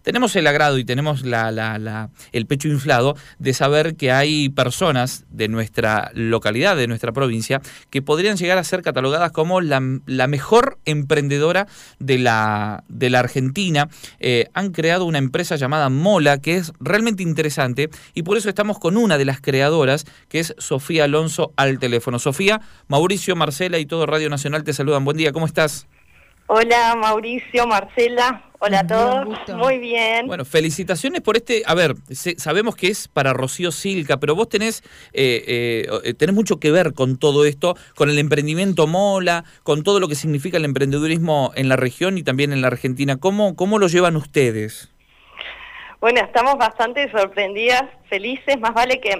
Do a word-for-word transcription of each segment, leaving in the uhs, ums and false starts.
tenemos el agrado y tenemos la, la, la, el pecho inflado de saber que hay personas de nuestra localidad, de nuestra provincia, que podrían llegar a ser catalogadas como la, la mejor emprendedora de la, de la Argentina. Eh, han creado una empresa llamada Mola, que es realmente interesante, y por eso estamos con una de las creadoras, que es Sofía Alonso, al teléfono. Sofía, Mauricio, Marcela y todo Radio Nacional te saludan. Buen día, ¿cómo estás? Hola Mauricio, Marcela, hola a todos, muy bien. Bueno, felicitaciones por este, a ver, se, sabemos que es para Rocío Silca, pero vos tenés, eh, eh, tenés mucho que ver con todo esto, con el emprendimiento Mola, con todo lo que significa el emprendedurismo en la región y también en la Argentina. ¿Cómo, cómo lo llevan ustedes? Bueno, estamos bastante sorprendidas, felices, más vale que,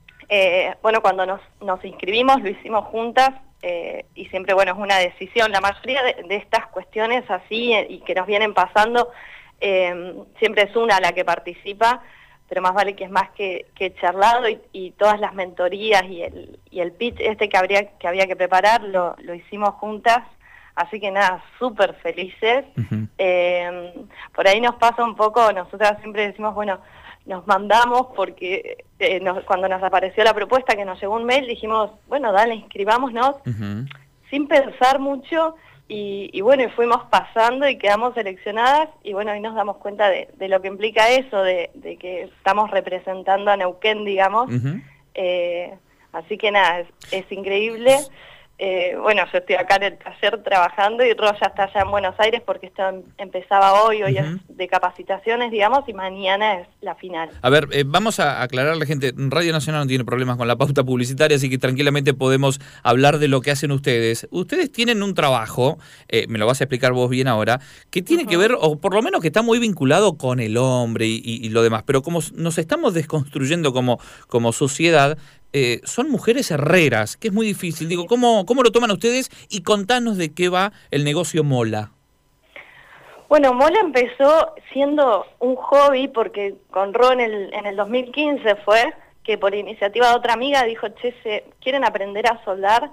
eh, bueno, cuando nos, nos inscribimos lo hicimos juntas. Eh, y siempre, bueno, es una decisión. La mayoría de, de estas cuestiones así eh, y que nos vienen pasando, eh, siempre es una la que participa, pero más vale que es más que, que charlado y, y todas las mentorías y el, y el pitch este que, habría, que había que preparar lo, lo hicimos juntas, así que nada, súper felices. Uh-huh. eh, por ahí nos pasa un poco, nosotras siempre decimos, bueno, nos mandamos porque eh, nos, cuando nos apareció la propuesta, que nos llegó un mail, dijimos, bueno, dale, inscribámonos, uh-huh. sin pensar mucho, y, y bueno, y fuimos pasando y quedamos seleccionadas, y bueno, ahí nos damos cuenta de, de lo que implica eso, de, de que estamos representando a Neuquén, digamos, uh-huh. eh, así que nada, es, es increíble. Eh, bueno, yo estoy acá en el taller trabajando y Roya está allá en Buenos Aires porque esto em empezaba hoy, hoy uh-huh. es de capacitaciones, digamos, y mañana es la final. A ver, eh, vamos a aclararle, gente, Radio Nacional no tiene problemas con la pauta publicitaria, así que tranquilamente podemos hablar de lo que hacen ustedes. Ustedes tienen un trabajo, eh, me lo vas a explicar vos bien ahora, que tiene uh-huh. que ver, o por lo menos que está muy vinculado con el hombre y, y, y lo demás, pero como nos estamos desconstruyendo como, como sociedad, Eh, son mujeres herreras, que es muy difícil. Digo, ¿cómo, cómo lo toman ustedes? Y contanos de qué va el negocio Mola. Bueno, Mola empezó siendo un hobby, porque con Ro en el, en el dos mil quince fue, que por iniciativa de otra amiga dijo, che, se quieren aprender a soldar.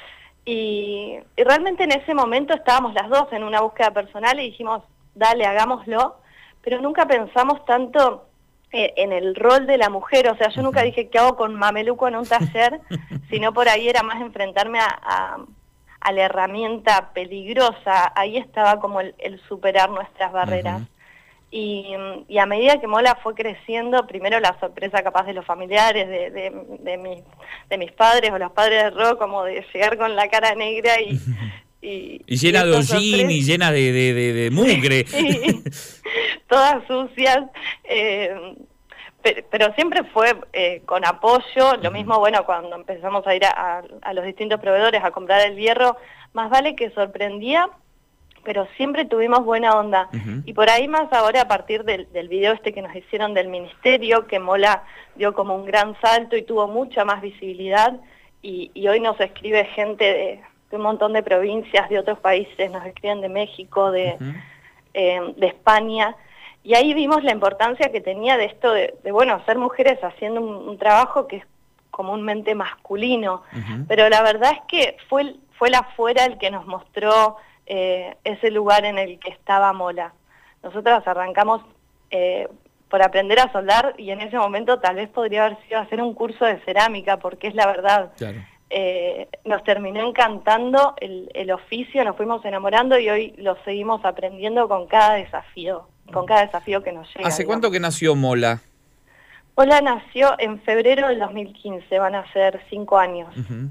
Y, y realmente en ese momento estábamos las dos en una búsqueda personal y dijimos, dale, hagámoslo. Pero nunca pensamos tanto en el rol de la mujer, o sea, yo nunca dije qué hago con mameluco en un taller, sino por ahí era más enfrentarme a, a, a la herramienta peligrosa, ahí estaba como el, el superar nuestras barreras. Uh-huh. y, y a medida que Mola fue creciendo, primero la sorpresa capaz de los familiares, de, de, de, mi, de mis padres o los padres de Ro, como de llegar con la cara negra y... Y, y llena y de hollín y llena de, de, de, de mugre. Sí, todas sucias, eh, pero, pero siempre fue eh, con apoyo. Lo mismo, bueno, cuando empezamos a ir a, a, a los distintos proveedores a comprar el hierro, más vale que sorprendía, pero siempre tuvimos buena onda. Uh-huh. Y por ahí más ahora, a partir del, del video este que nos hicieron del ministerio, que Mola dio como un gran salto y tuvo mucha más visibilidad, y, y hoy nos escribe gente de... un montón de provincias, de otros países, nos escriben de México, de, uh-huh. eh, de España, y ahí vimos la importancia que tenía de esto de, de bueno, ser mujeres haciendo un, un trabajo que es comúnmente masculino, uh-huh. pero la verdad es que fue, fue la afuera el que nos mostró eh, ese lugar en el que estaba Mola. Nosotras arrancamos eh, por aprender a soldar, y en ese momento tal vez podría haber sido hacer un curso de cerámica, porque es la verdad. Claro. Eh, nos terminó encantando el, el oficio, nos fuimos enamorando y hoy lo seguimos aprendiendo con cada desafío, con cada desafío que nos llega. ¿Hace digamos. cuánto que nació Mola? Mola nació en febrero del dos mil quince, van a ser cinco años. Uh-huh.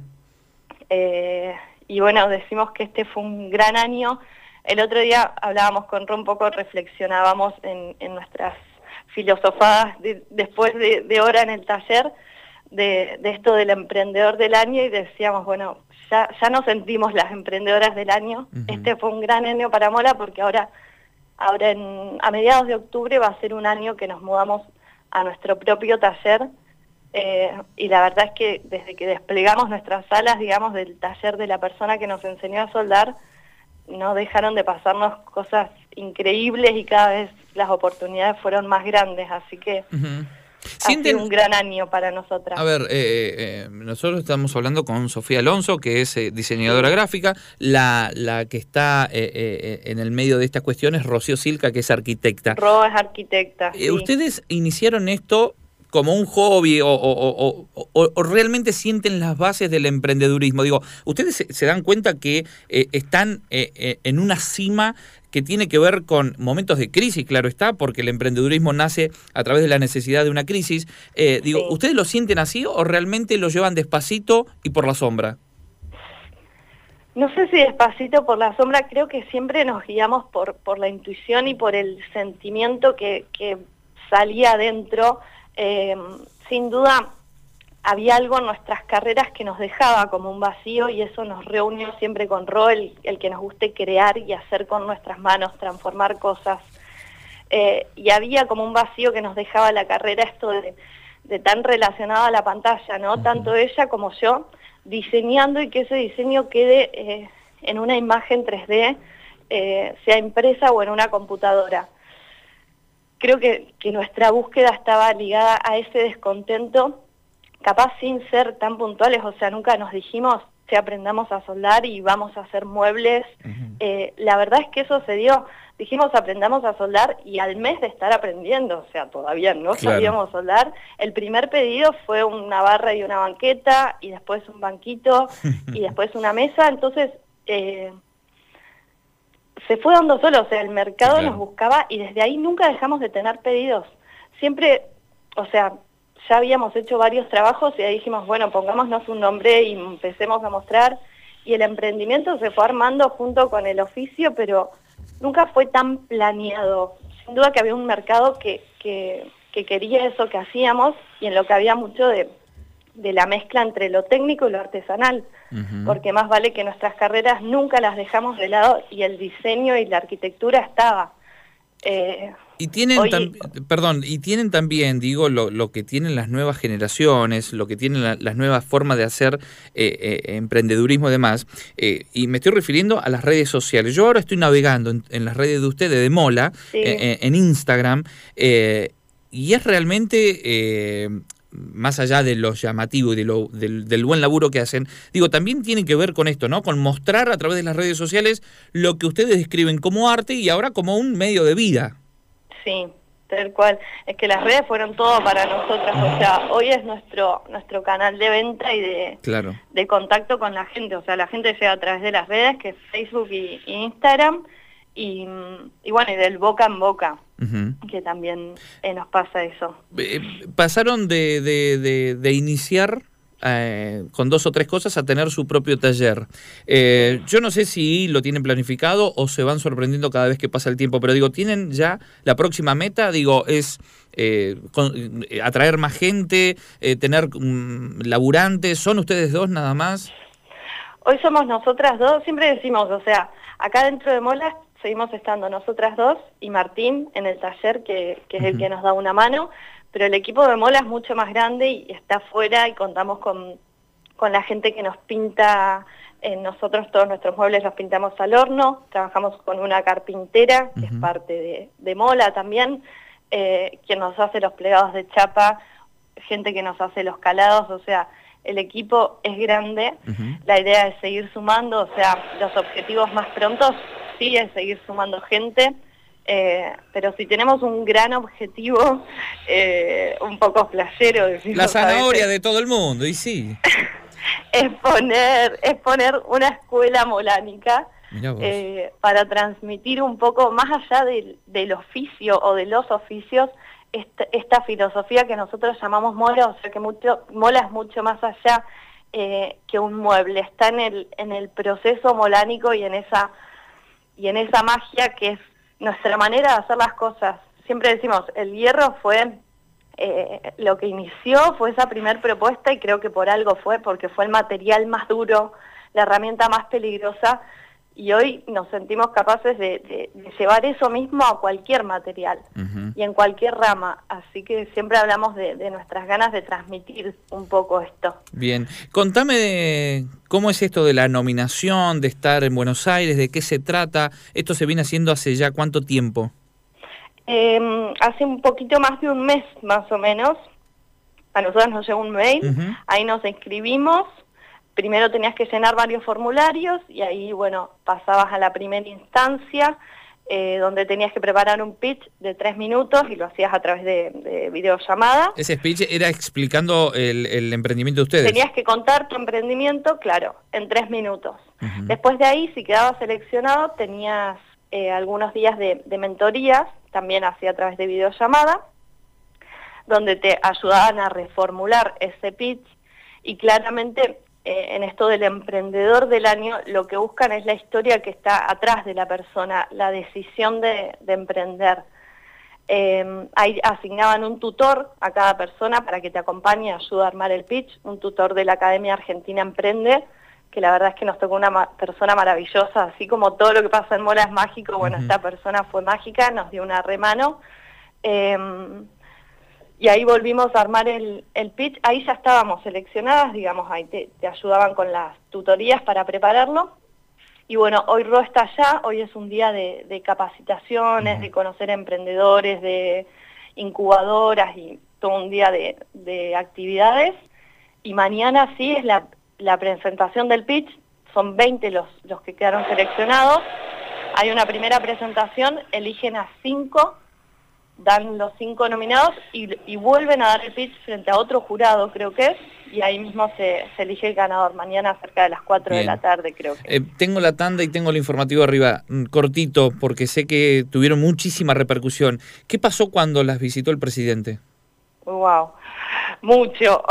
eh, y bueno, decimos que este fue un gran año. El otro día hablábamos con Ron un poco, reflexionábamos en, en nuestras filosofadas de, después de, de hora en el taller, De, de esto del emprendedor del año, y decíamos, bueno, ya, ya nos sentimos las emprendedoras del año. Uh-huh. Este fue un gran año para Mola, porque ahora, ahora en, a mediados de octubre va a ser un año que nos mudamos a nuestro propio taller, eh, y la verdad es que desde que desplegamos nuestras salas, digamos, del taller de la persona que nos enseñó a soldar, no dejaron de pasarnos cosas increíbles y cada vez las oportunidades fueron más grandes, así que... Uh-huh. Sienten... ha sido un gran año para nosotras. A ver, eh, eh, nosotros estamos hablando con Sofía Alonso, que es eh, diseñadora sí. gráfica. La, la que está eh, eh, en el medio de esta cuestión es Rocío Silca, que es arquitecta. Ro es arquitecta, eh, sí. ¿Ustedes iniciaron esto como un hobby o, o, o, o, o, o realmente sienten las bases del emprendedurismo? Digo, ¿ustedes se, se dan cuenta que eh, están eh, eh, en una cima que tiene que ver con momentos de crisis, claro está, porque el emprendedurismo nace a través de la necesidad de una crisis? Eh, digo, sí. ¿Ustedes lo sienten así o realmente lo llevan despacito y por la sombra? No sé si despacito por la sombra, creo que siempre nos guiamos por, por la intuición y por el sentimiento que, que salía adentro. Eh, sin duda había algo en nuestras carreras que nos dejaba como un vacío y eso nos reunió siempre con Ro, el, el que nos guste crear y hacer con nuestras manos, transformar cosas. Eh, y había como un vacío que nos dejaba la carrera, esto de, de tan relacionado a la pantalla, ¿no? Uh-huh. Tanto ella como yo, diseñando y que ese diseño quede eh, en una imagen tres D, eh, sea impresa o en una computadora. Creo que, que nuestra búsqueda estaba ligada a ese descontento, capaz sin ser tan puntuales, o sea, nunca nos dijimos que aprendamos a soldar y vamos a hacer muebles. Uh-huh. eh, la verdad es que eso se dio, dijimos aprendamos a soldar y al mes de estar aprendiendo, o sea, todavía no claro. sabíamos soldar, el primer pedido fue una barra y una banqueta, y después un banquito, y después una mesa, entonces... Eh, se fue dando solo, o sea, el mercado claro. nos buscaba y desde ahí nunca dejamos de tener pedidos. Siempre, o sea, ya habíamos hecho varios trabajos y ahí dijimos, bueno, pongámonos un nombre y empecemos a mostrar. Y el emprendimiento se fue armando junto con el oficio, pero nunca fue tan planeado. Sin duda que había un mercado que, que, que quería eso que hacíamos y en lo que había mucho de... de la mezcla entre lo técnico y lo artesanal, uh-huh. porque más vale que nuestras carreras nunca las dejamos de lado y el diseño y la arquitectura estaba. Eh, y tienen, hoy... perdón, y tienen también, digo, lo, lo que tienen las nuevas generaciones, lo que tienen la, las nuevas formas de hacer eh, eh, emprendedurismo y demás, eh, y me estoy refiriendo a las redes sociales. Yo ahora estoy navegando en, en las redes de ustedes, de Mola, sí. eh, en Instagram, eh, y es realmente... Eh, más allá de lo llamativo y de lo, del, del buen laburo que hacen, digo, también tiene que ver con esto, ¿no? Con mostrar a través de las redes sociales lo que ustedes describen como arte y ahora como un medio de vida. Sí, tal cual. Es que las redes fueron todo para nosotras, o sea, hoy es nuestro nuestro canal de venta y de, claro. de contacto con la gente, o sea, la gente llega a través de las redes, que es Facebook y, y Instagram, y, y bueno, y del boca en boca. Uh-huh. Que también eh, nos pasa eso. Eh, pasaron de, de, de, de iniciar eh, con dos o tres cosas a tener su propio taller. Eh, yo no sé si lo tienen planificado o se van sorprendiendo cada vez que pasa el tiempo, pero digo, ¿tienen ya la próxima meta? Digo, es eh, con, eh, atraer más gente, eh, tener um, laburantes. ¿Son ustedes dos nada más? Hoy somos nosotras dos, siempre decimos, o sea, acá dentro de Mola seguimos estando nosotras dos y Martín en el taller, que, que es uh-huh. el que nos da una mano, pero el equipo de Mola es mucho más grande y está afuera y contamos con, con la gente que nos pinta, eh, nosotros todos nuestros muebles los pintamos al horno, trabajamos con una carpintera, que uh-huh. es parte de, de Mola también, eh, quien nos hace los plegados de chapa, gente que nos hace los calados, o sea, el equipo es grande, uh-huh. la idea es seguir sumando, o sea, los objetivos más prontos sí es seguir sumando gente, eh, pero si tenemos un gran objetivo, eh, un poco playero, decimos, la zanahoria de todo el mundo, y sí. es poner, es poner una escuela molánica eh, para transmitir un poco, más allá del, del oficio o de los oficios, esta, esta filosofía que nosotros llamamos Mola, o sea que mucho, Mola es mucho más allá eh, que un mueble, está en el, en el proceso molánico y en esa... y en esa magia que es nuestra manera de hacer las cosas. Siempre decimos, el hierro fue eh, lo que inició, fue esa primer propuesta y creo que por algo fue, porque fue el material más duro, la herramienta más peligrosa, y hoy nos sentimos capaces de, de, de llevar eso mismo a cualquier material uh-huh. y en cualquier rama, así que siempre hablamos de, de nuestras ganas de transmitir un poco esto. Bien, contame de cómo es esto de la nominación, de estar en Buenos Aires, de qué se trata, esto se viene haciendo hace ya cuánto tiempo. Eh, hace un poquito más de un mes más o menos, a nosotros nos llegó un mail, Uh-huh. ahí nos inscribimos, primero tenías que llenar varios formularios y ahí, bueno, pasabas a la primera instancia, eh, donde tenías que preparar un pitch de tres minutos y lo hacías a través de, de videollamada. Ese speech era explicando el, el emprendimiento de ustedes. Tenías que contar tu emprendimiento, claro, en tres minutos. Uh-huh. Después de ahí, si quedabas seleccionado, tenías eh, algunos días de, de mentorías, también hacía a través de videollamada, donde te ayudaban a reformular ese pitch y claramente eh, en esto del emprendedor del año lo que buscan es la historia que está atrás de la persona, la decisión de, de emprender. Eh, ahí asignaban un tutor a cada persona para que te acompañe y ayude a armar el pitch, un tutor de la Academia Argentina Emprende, que la verdad es que nos tocó una ma- persona maravillosa, así como todo lo que pasa en Mola es mágico, bueno, Uh-huh. esta persona fue mágica, nos dio una remano. Eh, Y ahí volvimos a armar el, el pitch, ahí ya estábamos seleccionadas, digamos, ahí te, te ayudaban con las tutorías para prepararlo. Y bueno, hoy R O está allá, hoy es un día de, de capacitaciones, de conocer emprendedores, de incubadoras y todo un día de, de actividades. Y mañana sí es la, la presentación del pitch, son veinte los, los que quedaron seleccionados. Hay una primera presentación, eligen a cinco, dan los cinco nominados y, y vuelven a dar el pitch frente a otro jurado, creo que es, y ahí mismo se, se elige el ganador, mañana cerca de las cuatro de la tarde, creo que. Eh, tengo la tanda y tengo el informativo arriba, mm, cortito, porque sé que tuvieron muchísima repercusión. ¿Qué pasó cuando las visitó el presidente? Wow, mucho,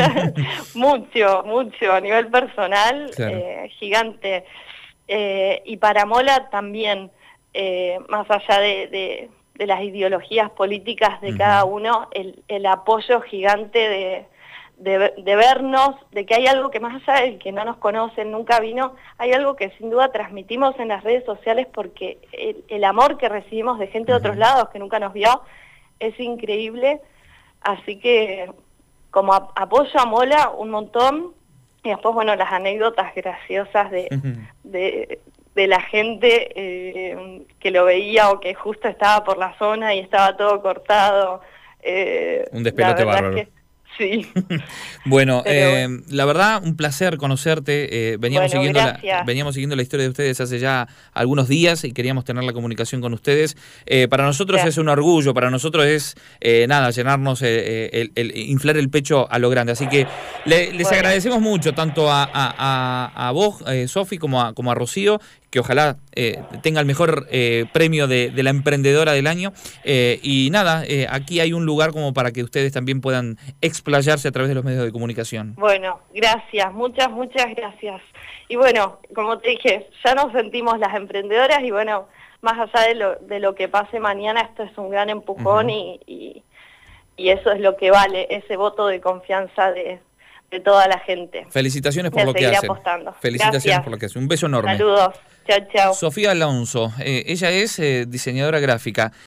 mucho, mucho, a nivel personal, Claro. eh, gigante. Eh, y para Mola también, eh, más allá de... de de las ideologías políticas de Uh-huh. cada uno, el, el apoyo gigante de, de, de vernos, de que hay algo que más allá del que no nos conocen, nunca vino, hay algo que sin duda transmitimos en las redes sociales porque el, el amor que recibimos de gente de otros Uh-huh. lados que nunca nos vio es increíble, así que como a, apoyo a Mola un montón, y después, bueno, las anécdotas graciosas de... Uh-huh. de de la gente eh, que lo veía o que justo estaba por la zona y estaba todo cortado. Eh, Un despelote bárbaro. Que, sí. Bueno, Pero, eh, la verdad, un placer conocerte. Eh, veníamos, Bueno, siguiendo la, gracias. veníamos siguiendo la historia de ustedes hace ya algunos días y queríamos tener la comunicación con ustedes. Eh, para nosotros Gracias. es un orgullo, para nosotros es, eh, nada, llenarnos, eh, el, el, inflar el pecho a lo grande. Así que le, les Bueno. agradecemos mucho, tanto a, a, a, a vos, eh, Sofi, como a, como a Rocío, que ojalá eh, tenga el mejor eh, premio de, de la emprendedora del año. Eh, y nada, eh, aquí hay un lugar como para que ustedes también puedan explayarse a través de los medios de comunicación. Bueno, gracias, muchas, muchas gracias. Y bueno, como te dije, ya nos sentimos las emprendedoras y bueno, más allá de lo, de lo que pase mañana, esto es un gran empujón. Uh-huh. y, y, y eso es lo que vale, ese voto de confianza de... de toda la gente. Felicitaciones por lo que hacen. Apostando. Felicitaciones Gracias. por lo que hacen. Un beso enorme. Saludos. Chao, chao. Sofía Alonso, eh, ella es eh, diseñadora gráfica.